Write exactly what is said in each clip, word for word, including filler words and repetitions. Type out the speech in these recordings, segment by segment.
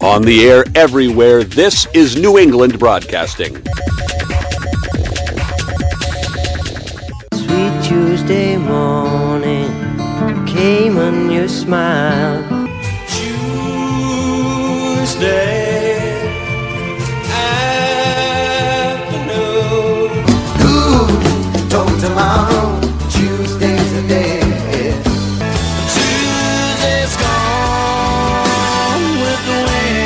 On the air everywhere, this is New England Broadcasting. Sweet Tuesday morning came on your smile. Tuesday afternoon. Who told tomorrow Tuesday's a day? Tuesday's gone with the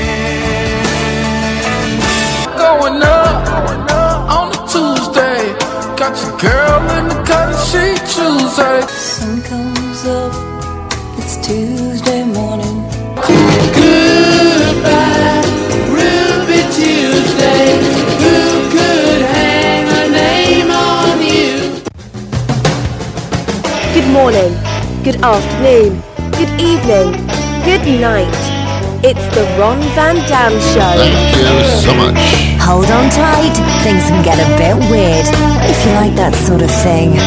wind. Going up on a Tuesday. Got your girl in the cut sheet Tuesday. Sun comes up, it's Tuesday morning. Goodbye, Ruby Tuesday. Who could hang a name on you? Good morning, good afternoon, good evening, good night. It's the Ron Van Dam Show. Thank you so much. Hold on tight, things can get a bit weird, if you like that sort of thing.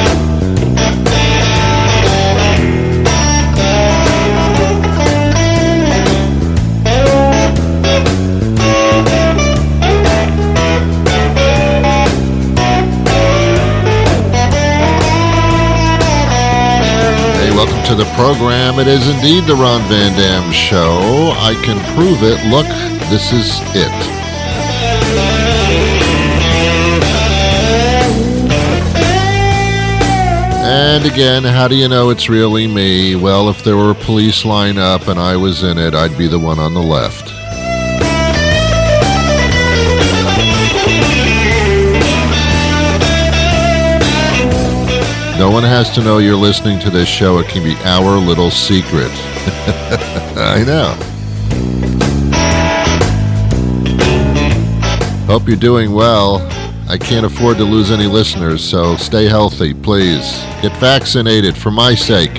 Welcome to the program. It is indeed the Ron Van Dam Show. I can prove it. Look, this is it. And again, how do you know it's really me? Well, if there were a police lineup and I was in it, I'd be the one on the left. No one has to know you're listening to this show. It can be our little secret. I know. Hope you're doing well. I can't afford to lose any listeners, so stay healthy, please. Get vaccinated for my sake.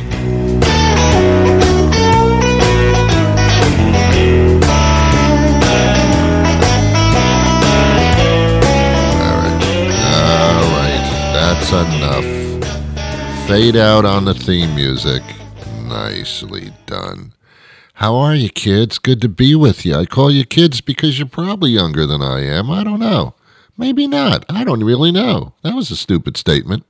All right. All right. That's enough. Fade out on the theme music. Nicely done. How are you, kids? Good to be with you. I call you kids because you're probably younger than I am. I don't know. Maybe not. I don't really know. That was a stupid statement.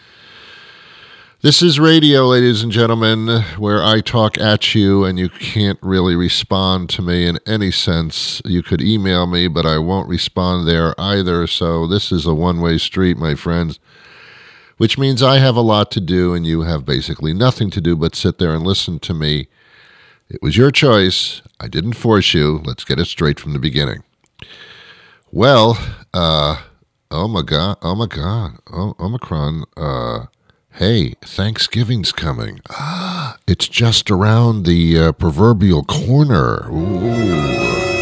This is radio, ladies and gentlemen, where I talk at you and you can't really respond to me in any sense. You could email me, but I won't respond there either. So this is a one-way street, my friends. Which means I have a lot to do and you have basically nothing to do but sit there and listen to me. It was your choice. I didn't force you. Let's get it straight from the beginning. Well, uh, oh my God, oh my God, oh, Omicron, uh, hey, Thanksgiving's coming. Ah, it's just around the uh, proverbial corner. Ooh.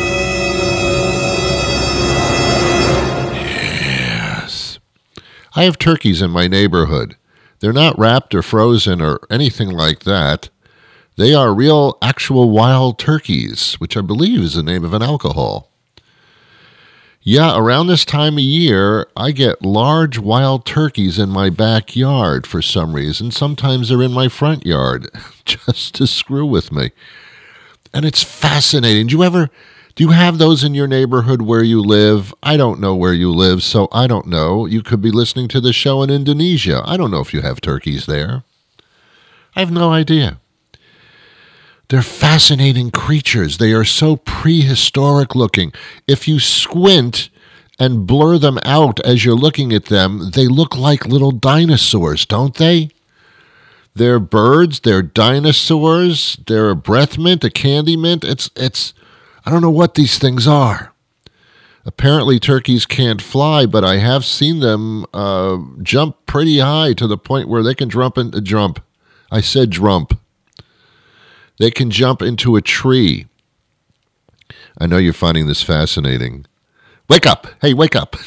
I have turkeys in my neighborhood. They're not wrapped or frozen or anything like that. They are real, actual wild turkeys, which I believe is the name of an alcohol. Yeah, around this time of year, I get large wild turkeys in my backyard for some reason. Sometimes they're in my front yard, just to screw with me. And it's fascinating. Do you ever... Do you have those in your neighborhood where you live? I don't know where you live, so I don't know. You could be listening to the show in Indonesia. I don't know if you have turkeys there. I have no idea. They're fascinating creatures. They are so prehistoric looking. If you squint and blur them out as you're looking at them, they look like little dinosaurs, don't they? They're birds, they're dinosaurs, they're a breath mint, a candy mint. It's, it's, I don't know what these things are. Apparently turkeys can't fly, but I have seen them uh, jump pretty high to the point where they can jump into jump. I said jump. They can jump into a tree. I know you're finding this fascinating. Wake up! Hey, wake up!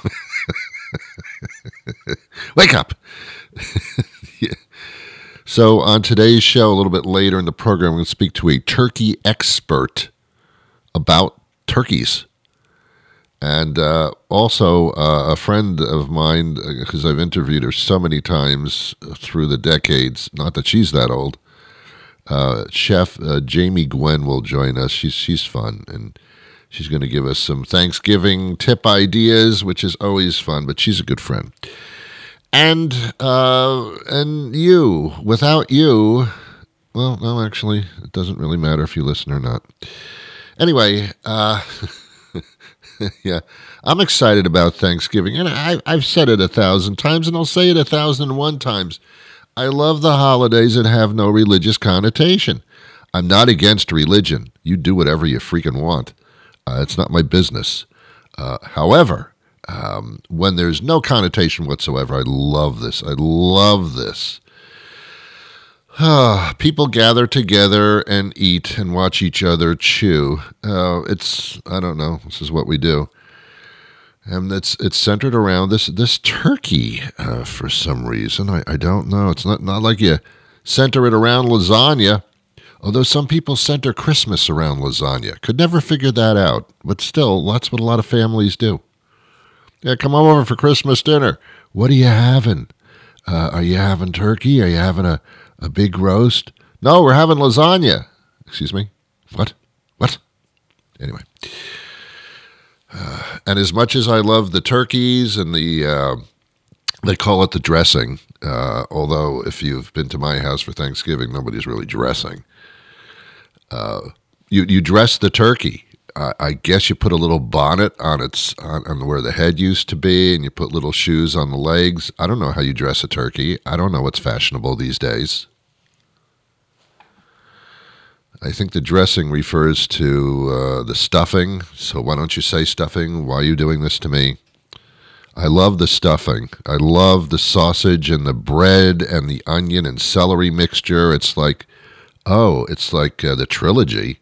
Wake up! Yeah. So on today's show, a little bit later in the program, we're going to speak to a turkey expert about turkeys. And uh, also uh, a friend of mine, because I've interviewed her so many times through the decades, not that she's that old, uh, Chef uh, Jamie Gwen will join us. She's she's fun, and she's going to give us some Thanksgiving tip ideas, which is always fun. But she's a good friend. And uh, and you, without you, well, no, actually, it doesn't really matter if you listen or not. Anyway, uh, yeah, I'm excited about Thanksgiving, and I, I've said it a thousand times, and I'll say it a thousand and one times. I love the holidays that have no religious connotation. I'm not against religion. You do whatever you freaking want. Uh, it's not my business. Uh, however, Um, when there's no connotation whatsoever, I love this. I love this. Ah, people gather together and eat and watch each other chew. Uh, it's, I don't know, this is what we do. And it's it's centered around this this turkey uh, for some reason. I, I don't know. It's not, not like you center it around lasagna, although some people center Christmas around lasagna. Could never figure that out. But still, that's what a lot of families do. Yeah, come over for Christmas dinner. What are you having? Uh, are you having turkey? Are you having a, a big roast? No, we're having lasagna. Excuse me? What? What? Anyway. Uh, and as much as I love the turkeys and the, uh, they call it the dressing, uh, although if you've been to my house for Thanksgiving, nobody's really dressing. Uh, you, you dress the turkey. Uh, I guess you put a little bonnet on its on, on where the head used to be, and you put little shoes on the legs. I don't know how you dress a turkey. I don't know what's fashionable these days. I think the dressing refers to uh, the stuffing. So why don't you say stuffing? Why are you doing this to me? I love the stuffing. I love the sausage and the bread and the onion and celery mixture. It's like, oh, it's like uh, the trilogy.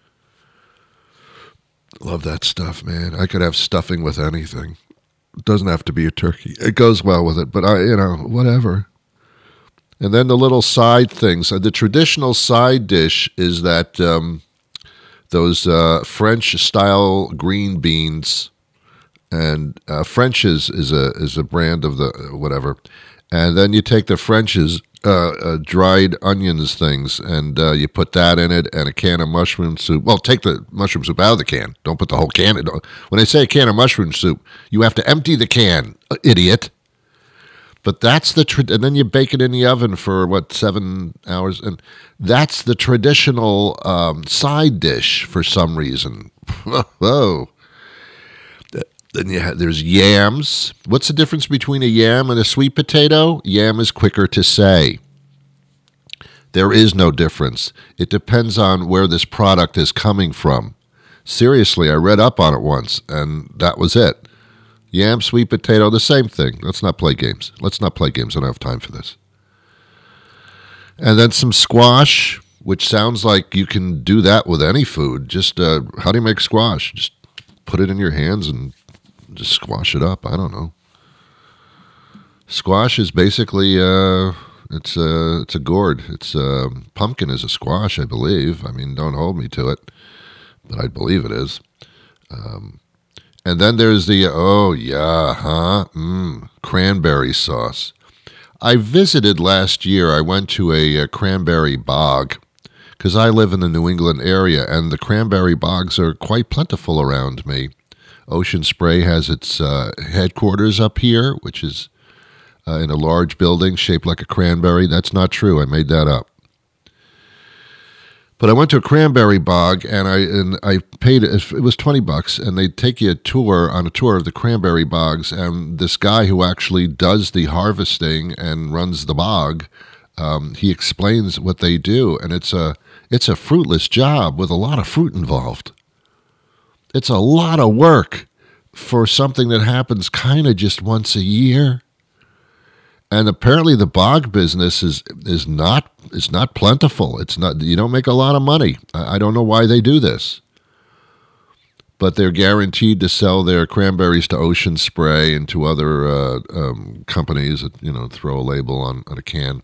Love that stuff, man. I could have stuffing with anything. It doesn't have to be a turkey. It goes well with it, but I, you know, whatever. And then the little side things. The traditional side dish is that um, those uh, French-style green beans, and uh, French is, is a is a brand of the whatever. And then you take the French's uh, uh, dried onions things, and uh, you put that in it, and a can of mushroom soup. Well, take the mushroom soup out of the can. Don't put the whole can in. When I say a can of mushroom soup, you have to empty the can, uh, idiot. But that's the, tra- and then you bake it in the oven for, what, seven hours? And that's the traditional um, side dish for some reason. Whoa. Then you have, there's yams. What's the difference between a yam and a sweet potato? Yam is quicker to say. There is no difference. It depends on where this product is coming from. Seriously, I read up on it once, and that was it. Yam, sweet potato, the same thing. Let's not play games. Let's not play games. I don't have time for this. And then some squash, which sounds like you can do that with any food. Just, uh, how do you make squash? Just put it in your hands and just squash it up. I don't know. Squash is basically, uh, it's a, it's a gourd. It's uh, pumpkin is a squash, I believe. I mean, don't hold me to it, but I believe it is. Um, and then there's the, oh, yeah, huh? Mm, cranberry sauce. I visited last year. I went to a, a cranberry bog because I live in the New England area, and the cranberry bogs are quite plentiful around me. Ocean Spray has its uh, headquarters up here, which is uh, in a large building shaped like a cranberry. That's not true. I made that up. But I went to a cranberry bog, and I and I paid, it was twenty bucks, and they take you a tour, on a tour of the cranberry bogs, and this guy who actually does the harvesting and runs the bog, um, he explains what they do, and it's a it's a fruitless job with a lot of fruit involved. It's a lot of work for something that happens kind of just once a year. And apparently the bog business is is not is not plentiful. It's not, you don't make a lot of money. I, I don't know why they do this. But they're guaranteed to sell their cranberries to Ocean Spray and to other uh, um, companies that, you know, throw a label on, on a can.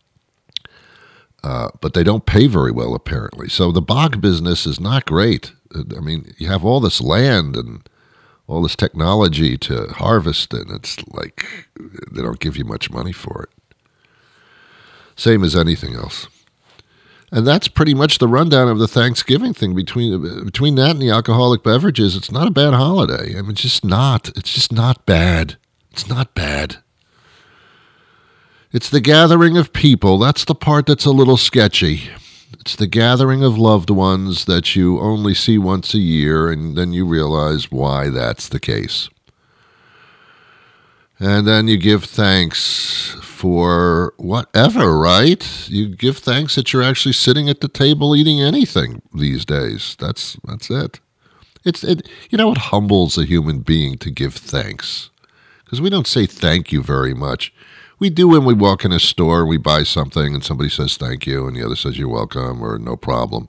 Uh, but they don't pay very well, apparently. So the bog business is not great. I mean, you have all this land and all this technology to harvest, and it's like they don't give you much money for it. Same as anything else. And that's pretty much the rundown of the Thanksgiving thing. Between between that and the alcoholic beverages, it's not a bad holiday. I mean, it's just not. It's just not bad. It's not bad. It's the gathering of people. That's the part that's a little sketchy. It's the gathering of loved ones that you only see once a year, and then you realize why that's the case. And then you give thanks for whatever, right? You give thanks that you're actually sitting at the table eating anything these days. That's that's it. It's it. You know, it humbles a human being to give thanks, because we don't say thank you very much. We do when we walk in a store, we buy something, and somebody says thank you, and the other says you're welcome or no problem.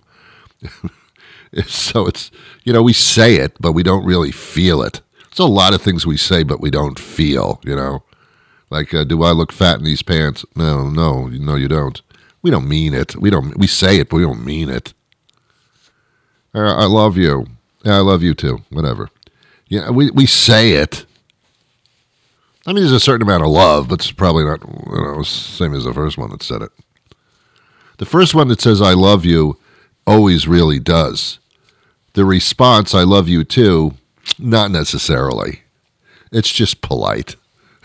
So it's, you know, we say it, but we don't really feel it. There's a lot of things we say, but we don't feel, you know. Like, uh, do I look fat in these pants? No, no, no, you don't. We don't mean it. We don't. We say it, but we don't mean it. Uh, I love you. Yeah, I love you too. Whatever. Yeah, we we say it. I mean, there's a certain amount of love, but it's probably not, you know, same as the first one that said it. The first one that says I love you always really does. The response, I love you too, not necessarily. It's just polite.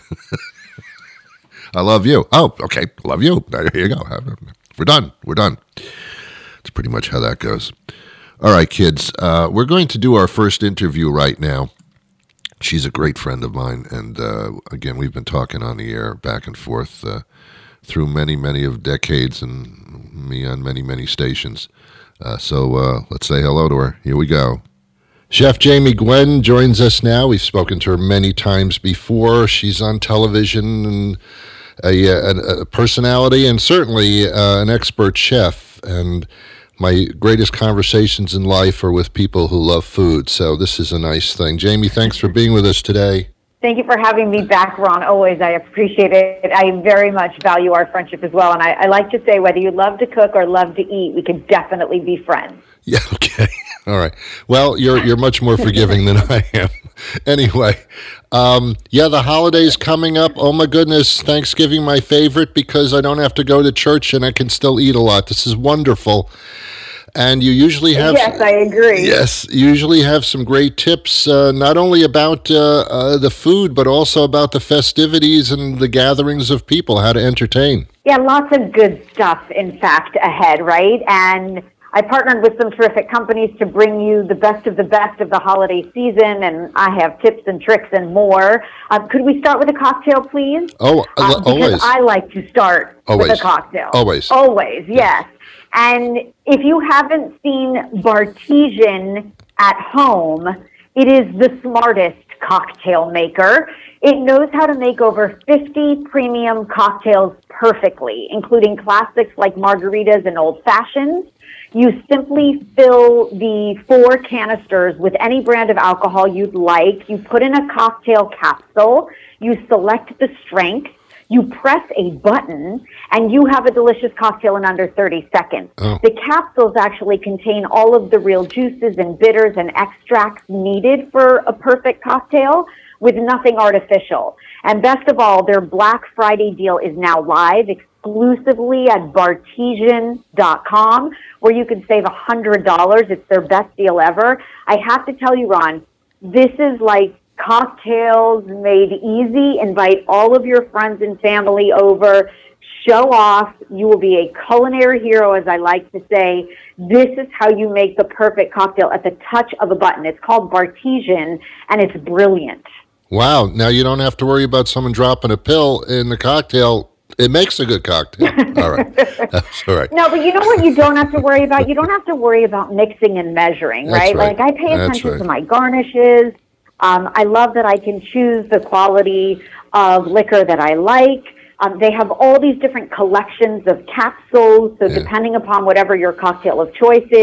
I love you. Oh, okay, love you. Here you go. We're done. We're done. That's pretty much how that goes. All right, kids, uh, we're going to do our first interview right now. She's a great friend of mine, and uh, again, we've been talking on the air back and forth uh, through many, many of decades, and me on many, many stations. Uh, so uh, let's say hello to her. Here we go. Chef Jamie Gwen joins us now. We've spoken to her many times before. She's on television and a, a, a personality, and certainly uh, an expert chef. And my greatest conversations in life are with people who love food, so this is a nice thing. Jamie, thanks for being with us today. Thank you for having me back, Ron. Always, I appreciate it. I very much value our friendship as well, and I, I like to say whether you love to cook or love to eat, we can definitely be friends. Yeah, okay. All right. Well, you're you're much more forgiving than I am. Anyway, um, yeah, the holiday's coming up. Oh, my goodness, Thanksgiving, my favorite, because I don't have to go to church and I can still eat a lot. This is wonderful. And you usually have... Yes, I agree. Yes, you usually have some great tips, uh, not only about uh, uh, the food, but also about the festivities and the gatherings of people, how to entertain. Yeah, lots of good stuff, in fact, ahead, right? And I partnered with some terrific companies to bring you the best of the best of the holiday season, and I have tips and tricks and more. Uh, could we start with a cocktail, please? Oh, uh, because always. I like to start always. with a cocktail. Always. Always, yes. And if you haven't seen Bartesian at home, it is the smartest cocktail maker. It knows how to make over fifty premium cocktails perfectly, including classics like margaritas and old fashions. You simply fill the four canisters with any brand of alcohol you'd like. You put in a cocktail capsule. You select the strength. You press a button, and you have a delicious cocktail in under thirty seconds. Oh. The capsules actually contain all of the real juices and bitters and extracts needed for a perfect cocktail with nothing artificial. And best of all, their Black Friday deal is now live exclusively at bartesian dot com, where you can save one hundred dollars. It's their best deal ever. I have to tell you, Ron, this is like cocktails made easy. Invite all of your friends and family over. Show off. You will be a culinary hero, as I like to say. This is how you make the perfect cocktail at the touch of a button. It's called Bartesian, and it's brilliant. Wow. Now you don't have to worry about someone dropping a pill in the cocktail. It makes a good cocktail. All right. That's all right. No, but you know what you don't have to worry about? You don't have to worry about mixing and measuring, That's right? right. Like, I pay That's attention right. to my garnishes. Um, I love that I can choose the quality of liquor that I like. Um, they have all these different collections of capsules, so Yeah. depending upon whatever your cocktail of choice is,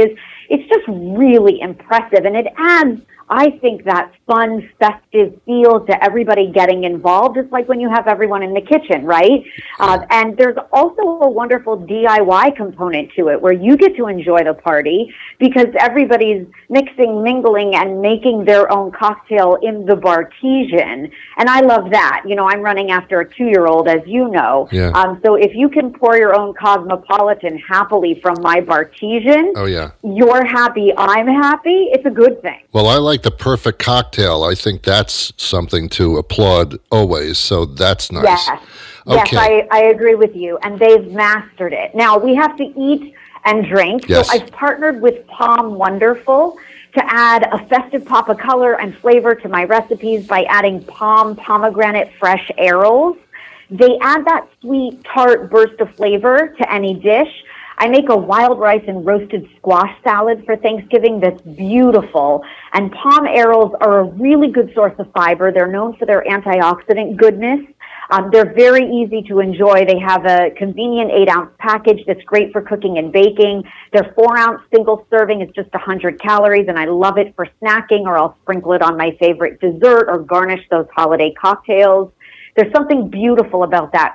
it's just really impressive. And it adds, I think, that fun, festive feel to everybody getting involved. It's like when you have everyone in the kitchen, right? Uh, and there's also a wonderful D I Y component to it where you get to enjoy the party because everybody's mixing, mingling, and making their own cocktail in the Bartesian. And I love that. You know, I'm running after a two-year-old, as you know. Yeah. Um, so if you can pour your own Cosmopolitan happily from my Bartesian, Oh, yeah. you're happy, I'm happy, it's a good thing. Well, I like the perfect cocktail. I think that's something to applaud always, so that's nice. Yes, Okay. yes, I, I agree with you, and they've mastered it. Now, we have to eat and drink, Yes. so I've partnered with Palm Wonderful to add a festive pop of color and flavor to my recipes by adding Palm Pomegranate Fresh Arrows. They add that sweet, tart burst of flavor to any dish. I make a wild rice and roasted squash salad for Thanksgiving that's beautiful. And palm arrows are a really good source of fiber. They're known for their antioxidant goodness. Um, they're very easy to enjoy. They have a convenient eight-ounce package that's great for cooking and baking. Their four-ounce single serving is just one hundred calories, and I love it for snacking, or I'll sprinkle it on my favorite dessert or garnish those holiday cocktails. There's something beautiful about that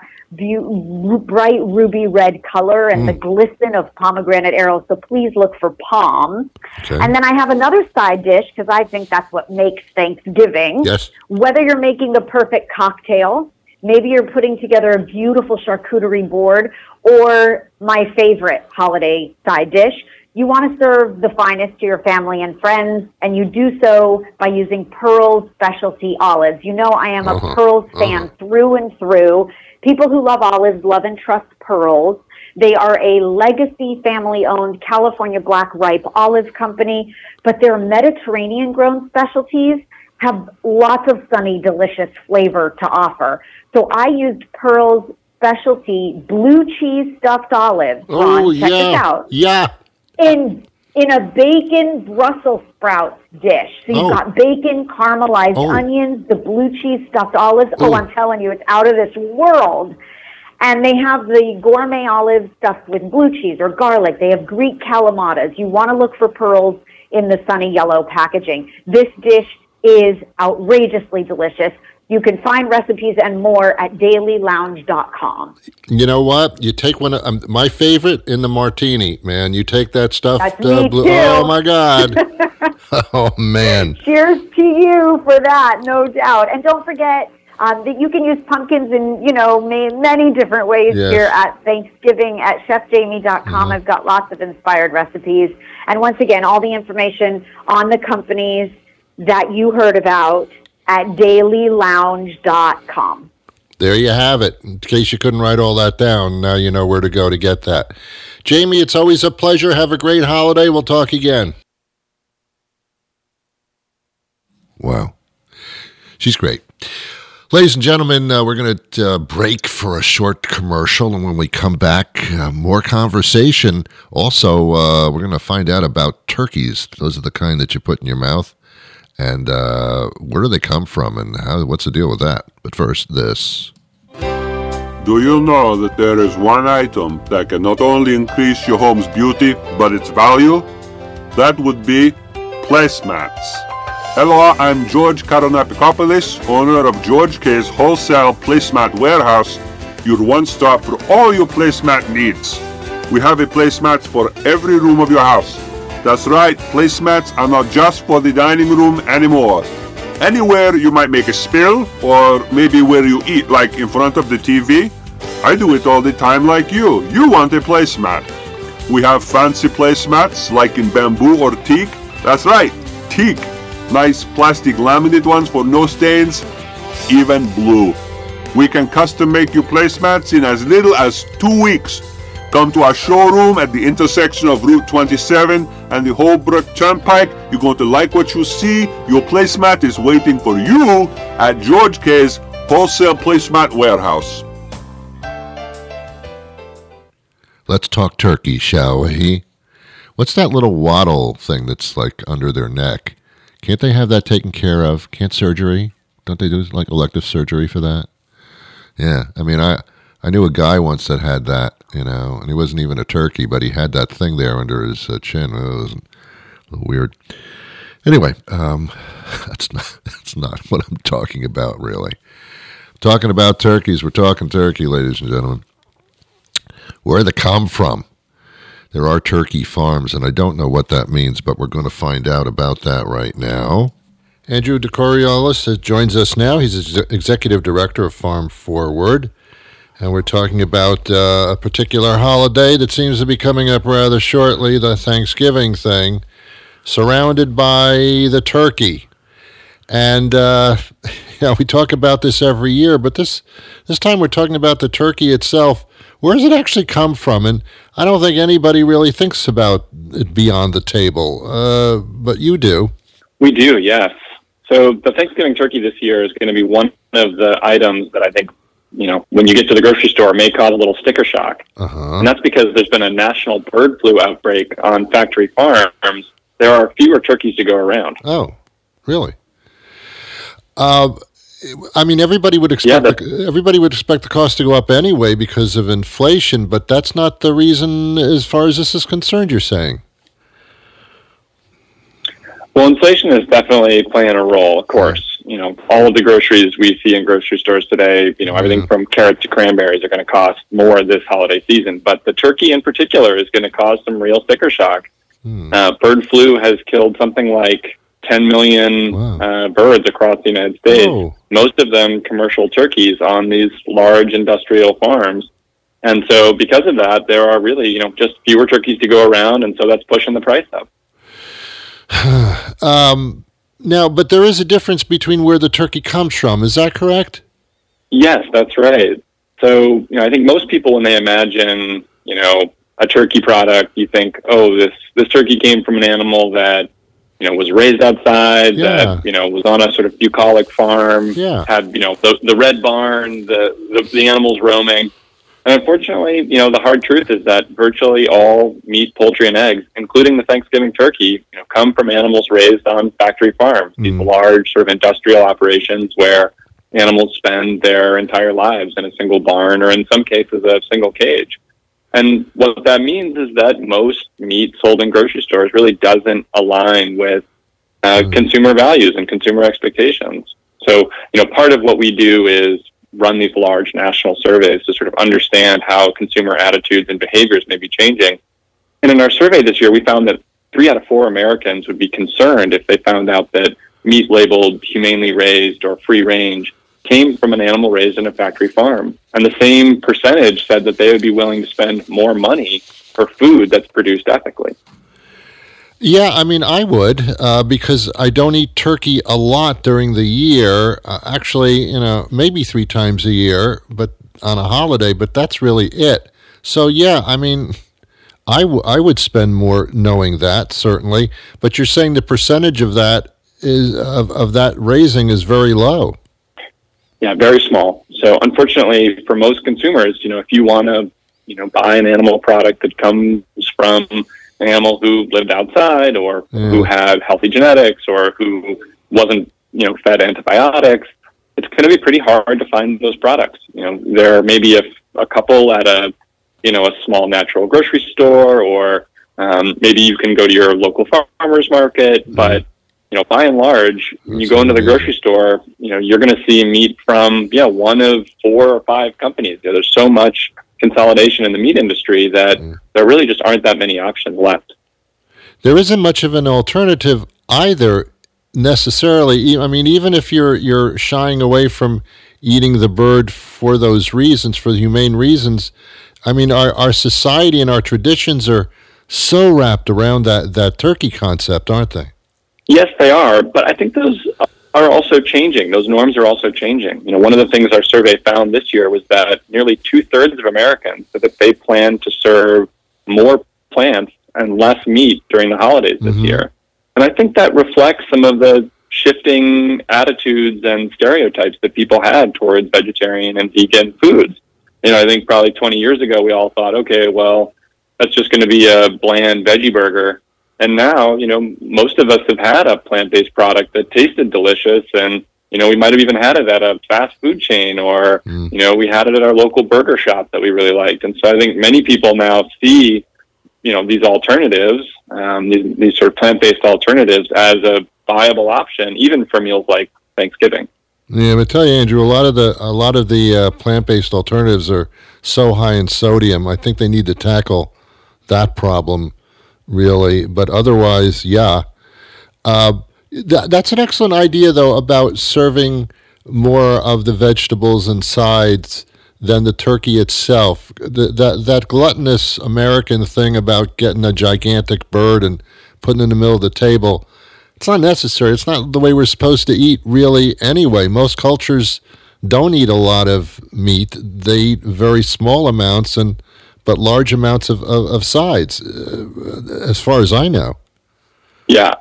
Be- bright ruby red color and mm. the glisten of pomegranate arrows. So please look for Palm. Okay. And then I have another side dish because I think that's what makes Thanksgiving. Yes. Whether you're making the perfect cocktail, maybe you're putting together a beautiful charcuterie board, or my favorite holiday side dish, you want to serve the finest to your family and friends, and you do so by using Pearl's specialty olives. You know I am a Uh-huh. Pearl's fan Uh-huh. through and through. People who love olives love and trust Pearl's. They are a legacy family-owned California black ripe olive company, but their Mediterranean-grown specialties have lots of sunny, delicious flavor to offer. So I used Pearl's specialty blue cheese stuffed olives. Oh, Ron, check yeah. this out. Yeah. In in a bacon Brussels sprouts dish. So you've Oh. got bacon, caramelized Oh. onions, the blue cheese stuffed olives. Oh, Oh. I'm telling you, it's out of this world. And they have the gourmet olives stuffed with blue cheese or garlic. They have Greek calamatas. You want to look for Pearls in the sunny yellow packaging. This dish is outrageously delicious. You can find recipes and more at daily lounge dot com. You know what? You take one of um, my favorite in the martini, man. You take that stuff. That's me too. Oh my God. Oh man. Cheers to you for that, no doubt. And don't forget um, that you can use pumpkins in, you know, ma- many different ways Yes. here at Thanksgiving at chef jamie dot com. Mm-hmm. I've got lots of inspired recipes. And once again, all the information on the companies that you heard about at daily lounge dot com. There you have it. In case you couldn't write all that down, now you know where to go to get that. Jamie, it's always a pleasure. Have a great holiday. We'll talk again. Wow. She's great. Ladies and gentlemen, uh, we're going to uh, break for a short commercial, and when we come back, uh, more conversation. Also, uh, we're going to find out about turkeys. Those are the kind that you put in your mouth. And uh, where do they come from, and how? What's the deal with that? But first, this. Do you know that there is one item that can not only increase your home's beauty, but its value? That would be placemats. Hello, I'm George Karonapikopoulos, owner of George K's Wholesale Placemat Warehouse, your one-stop for all your placemat needs. We have a placemat for every room of your house. That's right, placemats are not just for the dining room anymore. Anywhere you might make a spill, or maybe where you eat, like in front of the T V. I do it all the time like you. You want a placemat. We have fancy placemats like in bamboo or teak. That's right, teak. Nice plastic laminate ones for no stains, even blue. We can custom make you placemats in as little as two weeks. Come to our showroom at the intersection of Route twenty-seven and the Holbrook Turnpike. You're going to like what you see. Your placemat is waiting for you at George K's Wholesale Placemat Warehouse. Let's talk turkey, shall we? What's that little waddle thing that's like under their neck? Can't they have that taken care of? Can't surgery? Don't they do like elective surgery for that? Yeah, I mean, I I knew a guy once that had that, you know, and he wasn't even a turkey, but he had that thing there under his uh, chin. It was Weird. Anyway, um, that's not that's not what I'm talking about, really. Talking about turkeys, we're talking turkey, ladies and gentlemen. Where they come from. There are turkey farms, and I don't know what that means, but we're going to find out about that right now. Andrew DeCoriolis joins us now. He's Executive Director of Farm Forward, and we're talking about uh, a particular holiday that seems to be coming up rather shortly, the Thanksgiving thing, surrounded by the turkey. And uh, you know, we talk about this every year, but this this time we're talking about the turkey itself. Where does it actually come from? And I don't think anybody really thinks about it beyond the table, uh, but you do. We do, yes. So the Thanksgiving turkey this year is going to be one of the items that I think, you know, when you get to the grocery store may cause a little sticker shock. Uh-huh. And that's because there's been a national bird flu outbreak on factory farms. There are fewer turkeys to go around. Oh, really? Uh, I mean, everybody would expect yeah, the, everybody would expect the cost to go up anyway because of inflation, but that's not the reason as far as this is concerned, you're saying. Well, inflation is definitely playing a role, of course. You know, all of the groceries we see in grocery stores today, you know, everything Mm. from carrots to cranberries are going to cost more this holiday season. But the turkey in particular is going to cause some real sticker shock. Mm. Uh, bird flu has killed something like ten million Wow. uh, birds across the United States, Oh. most of them commercial turkeys on these large industrial farms. And so because of that, there are really, you know, just fewer turkeys to go around, and so that's pushing the price up. um, now, but there is a difference between where the turkey comes from. Is that correct? Yes, that's right. So, you know, I think most people, when they imagine, you know, a turkey product, you think, oh, this, this turkey came from an animal that, you know, was raised outside, Yeah. that, you know, was on a sort of bucolic farm, Yeah. had, you know, the, the red barn, the, the, the animals roaming. And unfortunately, you know, the hard truth is that virtually all meat, poultry, and eggs, including the Thanksgiving turkey, you know, come from animals raised on factory farms, these Mm. large sort of industrial operations where animals spend their entire lives in a single barn or in some cases a single cage. And what that means is that most meat sold in grocery stores really doesn't align with uh, Mm. consumer values and consumer expectations. So, you know, part of what we do is run these large national surveys to sort of understand how consumer attitudes and behaviors may be changing. And in our survey this year, we found that three out of four Americans would be concerned if they found out that meat labeled humanely raised or free range came from an animal raised in a factory farm. And the same percentage said that they would be willing to spend more money for food that's produced ethically. Yeah, I mean, I would, uh, because I don't eat turkey a lot during the year. Uh, actually, you know, maybe three times a year, but on a holiday, but that's really it. So, yeah, I mean, I, w- I would spend more knowing that, certainly. But you're saying the percentage of that is of, of that raising is very low. Yeah, very small. So unfortunately, for most consumers, you know, if you want to, you know, buy an animal product that comes from an animal who lived outside or Mm. who had healthy genetics or who wasn't, you know, fed antibiotics, it's going to be pretty hard to find those products. You know, there may be a, a couple at a, you know, a small natural grocery store, or um, maybe you can go to your local farmer's market, Mm. but you know, by and large, when you That's go into the amazing. grocery store, you know, you're going to see meat from, yeah, one of four or five companies. You know, there's so much consolidation in the meat industry that Mm. there really just aren't that many options left. There isn't much of an alternative either, necessarily. E- I mean, even if you're you're shying away from eating the bird for those reasons, for the humane reasons, I mean, our our society and our traditions are so wrapped around that, that turkey concept, aren't they? Yes, they are, but I think those are also changing. Those norms are also changing. You know, one of the things our survey found this year was that nearly two-thirds of Americans said that they plan to serve more plants and less meat during the holidays this Mhm. year. And I think that reflects some of the shifting attitudes and stereotypes that people had towards vegetarian and vegan foods. You know, I think probably twenty years ago, we all thought, okay, well, that's just going to be a bland veggie burger. And now, you know, most of us have had a plant-based product that tasted delicious, and, you know, we might have even had it at a fast food chain, or, Mm. you know, we had it at our local burger shop that we really liked. And so I think many people now see you know, these alternatives, um, these, these sort of plant-based alternatives as a viable option, even for meals like Thanksgiving. Yeah, I tell you, Andrew, a lot of the a lot of the uh, plant-based alternatives are so high in sodium. I think they need to tackle that problem, really. But otherwise, yeah, uh, th- that's an excellent idea, though, about serving more of the vegetables and sides than the turkey itself. The, that that gluttonous American thing about getting a gigantic bird and putting it in the middle of the table. It's not necessary. It's not the way we're supposed to eat, really, anyway. Most cultures don't eat a lot of meat. They eat very small amounts, and but large amounts of, of, of sides, uh, as far as I know. Yeah.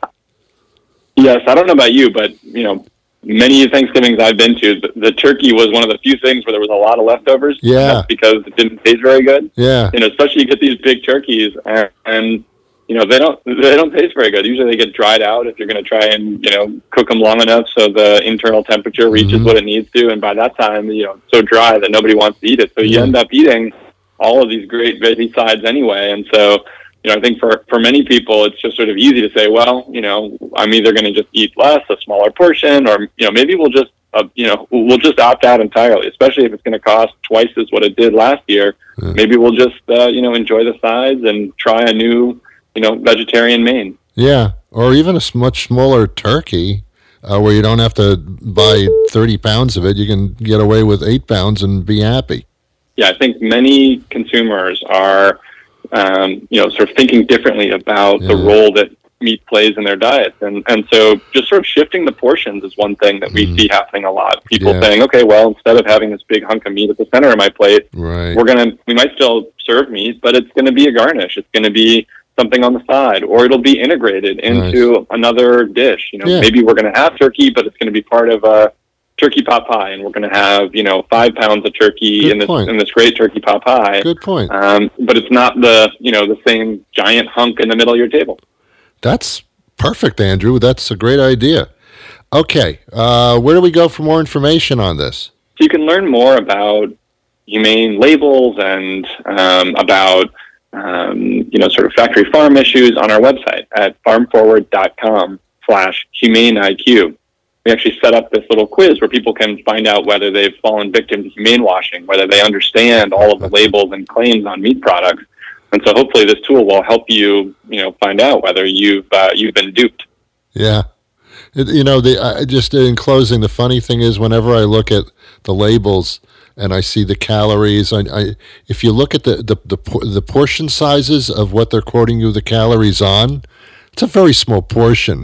Yes, I don't know about you, but, you know, many Thanksgivings I've been to, the, the turkey was one of the few things where there was a lot of leftovers. Yeah. That's because it didn't taste very good. Yeah. You know, especially you get these big turkeys, and, and you know, they don't they don't taste very good. Usually they get dried out if you're going to try and, you know, cook them long enough so the internal temperature reaches Mm-hmm. what it needs to. And by that time, you know, it's so dry that nobody wants to eat it. So you Yeah. end up eating all of these great veggie sides anyway. And so, you know, I think for, for many people, it's just sort of easy to say, well, you know, I'm either going to just eat less, a smaller portion, or, you know, maybe we'll just, uh, you know, we'll just opt out entirely, especially if it's going to cost twice as what it did last year. Yeah. Maybe we'll just, uh, you know, enjoy the sides and try a new, you know, vegetarian main. Yeah, or even a s- much smaller turkey uh, where you don't have to buy thirty pounds of it. You can get away with eight pounds and be happy. Yeah, I think many consumers are, um, you know, sort of thinking differently about the Yeah. role that meat plays in their diets. And, and so just sort of shifting the portions is one thing that we Mhm. see happening a lot. People Yeah. saying, okay, well, instead of having this big hunk of meat at the center of my plate, Right. we're going to, we might still serve meat, but it's going to be a garnish. It's going to be something on the side, or it'll be integrated into another dish. You know, Yeah. maybe we're going to have turkey, but it's going to be part of a turkey pot pie, and we're going to have, you know, five pounds of turkey Good in this point. in this great turkey pot pie. Good point. Um, but it's not the, you know, the same giant hunk in the middle of your table. That's perfect, Andrew. That's a great idea. Okay, uh, where do we go for more information on this? So you can learn more about humane labels and um, about um, you know, sort of factory farm issues on our website at farmforward.com slash humane IQ. We actually set up this little quiz where people can find out whether they've fallen victim to humane washing, whether they understand all of the labels and claims on meat products. And so hopefully this tool will help you, you know, find out whether you've uh, you've been duped. Yeah. It, you know, the uh, just in closing, the funny thing is whenever I look at the labels and I see the calories, I, I if you look at the, the, the, por- the portion sizes of what they're quoting you the calories on, it's a very small portion.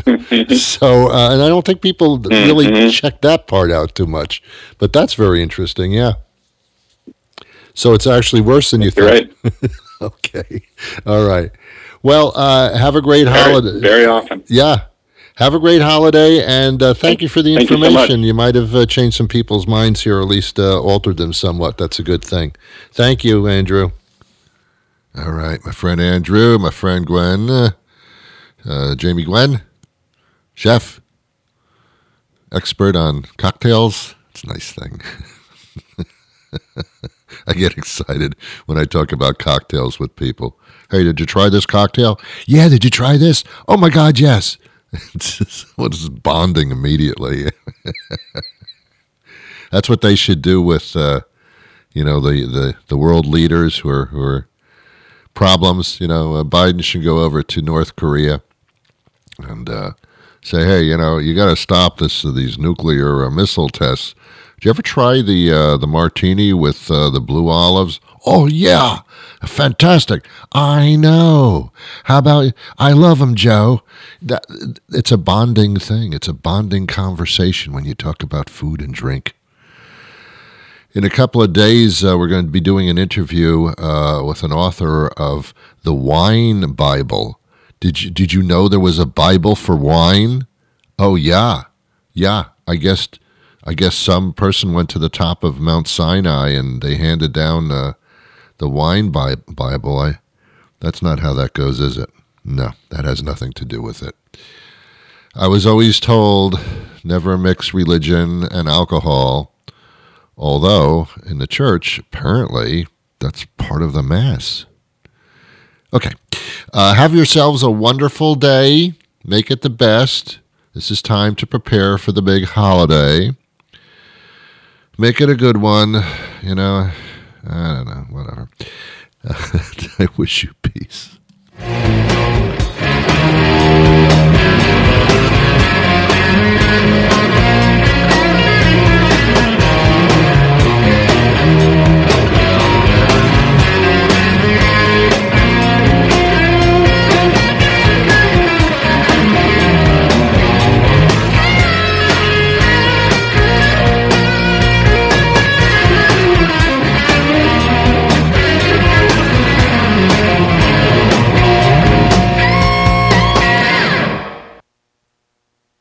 so, uh, and I don't think people really Mm-hmm. check that part out too much. But that's very interesting, yeah. So it's actually worse than you You're think. right. Okay. All right. Well, uh, have a great Very, holiday. very often. Yeah. Have a great holiday, and uh, thank you for the Thank you so information. much. You might have uh, changed some people's minds here, or at least uh, altered them somewhat. That's a good thing. Thank you, Andrew. All right, my friend Andrew, my friend Gwen, uh, uh, Jamie Gwen, chef, expert on cocktails. It's a nice thing. I get excited when I talk about cocktails with people. Hey, did you try this cocktail? Yeah, did you try this? Oh, my God, yes. It's just, what is bonding immediately? That's what they should do with, uh, you know, the, the, the world leaders who are, who are problems. You know, uh, Biden should go over to North Korea and uh, say, hey, you know, you got to stop this uh, these nuclear uh, missile tests. Did you ever try the uh, the martini with uh, the blue olives? Oh, yeah. Fantastic. I know. How about, I love them, Joe. That, it's a bonding thing. It's a bonding conversation when you talk about food and drink. In a couple of days, uh, we're going to be doing an interview uh, with an author of the Wine Bible. Did you, did you know there was a Bible for wine? Oh, yeah. Yeah, I guess... I guess some person went to the top of Mount Sinai and they handed down uh, the wine Bi- Bible. I, that's not how that goes, is it? No, that has nothing to do with it. I was always told never mix religion and alcohol, although in the church, apparently, that's part of the Mass. Okay. Uh, have yourselves a wonderful day. Make it the best. This is time to prepare for the big holiday. Make it a good one. You know, I don't know, whatever. I wish you peace.